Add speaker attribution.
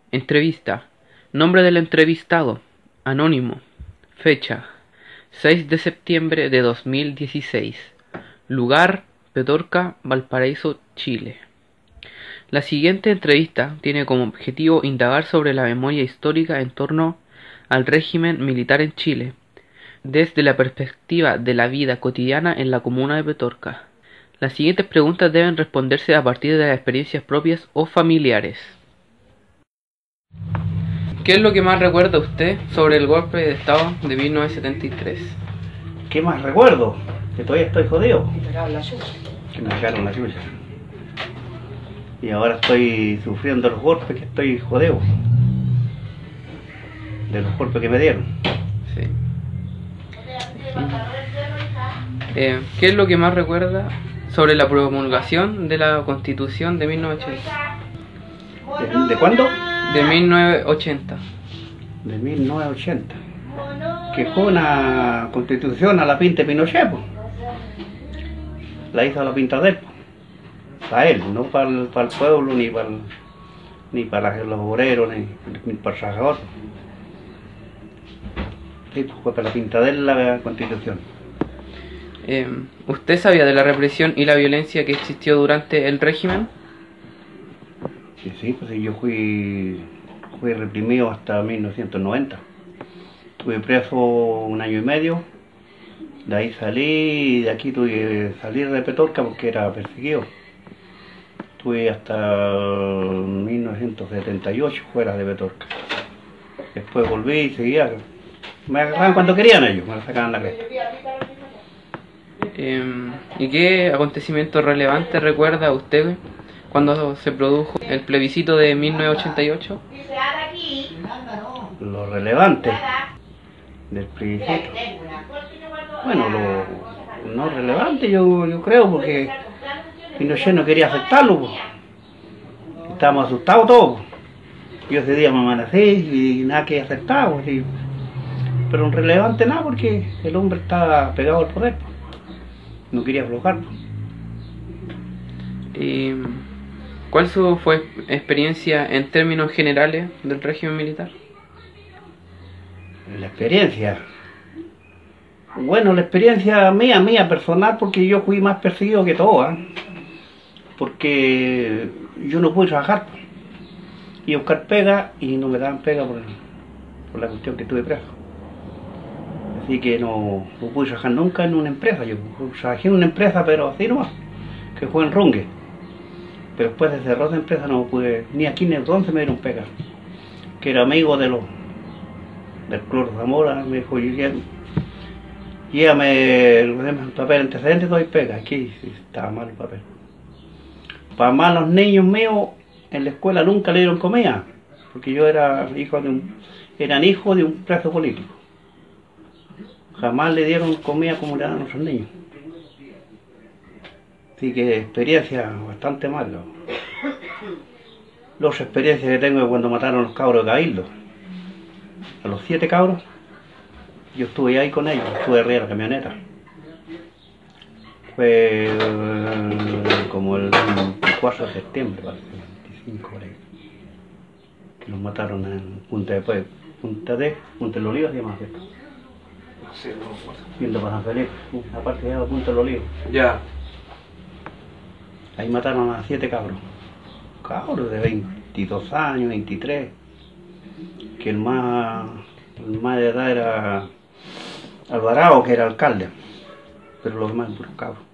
Speaker 1: Entrevista. Nombre del entrevistado. Anónimo. Fecha. 6 de septiembre de 2016. Lugar. Petorca, Valparaíso, Chile. La siguiente entrevista tiene como objetivo indagar sobre la memoria histórica en torno al régimen militar en Chile, desde la perspectiva de la vida cotidiana en la comuna de Petorca. Las siguientes preguntas deben responderse a partir de las experiencias propias o familiares. ¿Qué es lo que más recuerda usted sobre el golpe de Estado de 1973?
Speaker 2: ¿Qué más recuerdo? Que todavía estoy jodido. Que me sacaron la chucha. Y ahora estoy sufriendo los golpes, que estoy jodido. De los golpes que me dieron.
Speaker 1: Sí. ¿Qué es lo que más recuerda sobre la promulgación de la Constitución de 1980?
Speaker 2: ¿De cuándo?
Speaker 1: De 1980.
Speaker 2: De 1980. Que fue una constitución a la pinta de Pinochet, po. La hizo a la pinta de él, po. Para él, no para el pueblo, ni para los obreros, ni para el trabajador. Sí, pues fue para la pinta de él la constitución.
Speaker 1: ¿Usted sabía de la represión y la violencia que existió durante el régimen?
Speaker 2: Sí, pues yo fui reprimido hasta 1990. Estuve preso 1 año y medio. De ahí salí y de aquí tuve que salir de Petorca porque era perseguido. Estuve hasta 1978 fuera de Petorca. Después volví y seguía. Me agarraban cuando querían ellos, me sacaban la cresta.
Speaker 1: ¿Y qué acontecimiento relevante recuerda usted cuando se produjo el plebiscito de 1988?
Speaker 2: Lo relevante del plebiscito. Bueno, lo no relevante yo creo, porque Pinochet no quería aceptarlo, pues. Estábamos asustados todos. Yo ese día me amanecí y nada que aceptar, pues, pero no relevante nada, porque el hombre estaba pegado al poder, pues. No quería aflojar, pues.
Speaker 1: ¿Y cuál fue experiencia en términos generales del régimen militar?
Speaker 2: La experiencia. Bueno, la experiencia mía personal, porque yo fui más perseguido que todo, ¿eh? Porque yo no pude trabajar, pues. Y buscar pega y no me daban pega por la cuestión que estuve preso. Así que no pude trabajar nunca en una empresa. Yo trabajé en una empresa, pero así nomás, que fue en Rungue. Pero después de cerrar esa empresa no pude, ni aquí ni entonces me dieron pega. Que era amigo del Cloro Zamora, me dijo, llévame el papel antecedente, doy pega. Aquí sí, estaba mal el papel. Para más los niños míos en la escuela nunca le dieron comida, porque yo eran hijo de un preso político. Jamás le dieron comida como le dan a nuestros niños. Así que experiencia bastante mala. Las experiencias que tengo de cuando mataron a los cabros de Cabildo. A los 7 cabros, yo estuve ahí con ellos, estuve arriba de la camioneta. Fue como el 24 de septiembre, parece, 25 por ahí, que los mataron en Punta de Pueblo, Punta de los Olivos, se llama esto. Yendo para San Felipe, aparte de Punta de los Olivos.
Speaker 1: Ya.
Speaker 2: Ahí mataron a 7 cabros de 22 años, 23, que el más de edad era Alvarado, que era alcalde, pero los demás puros cabros.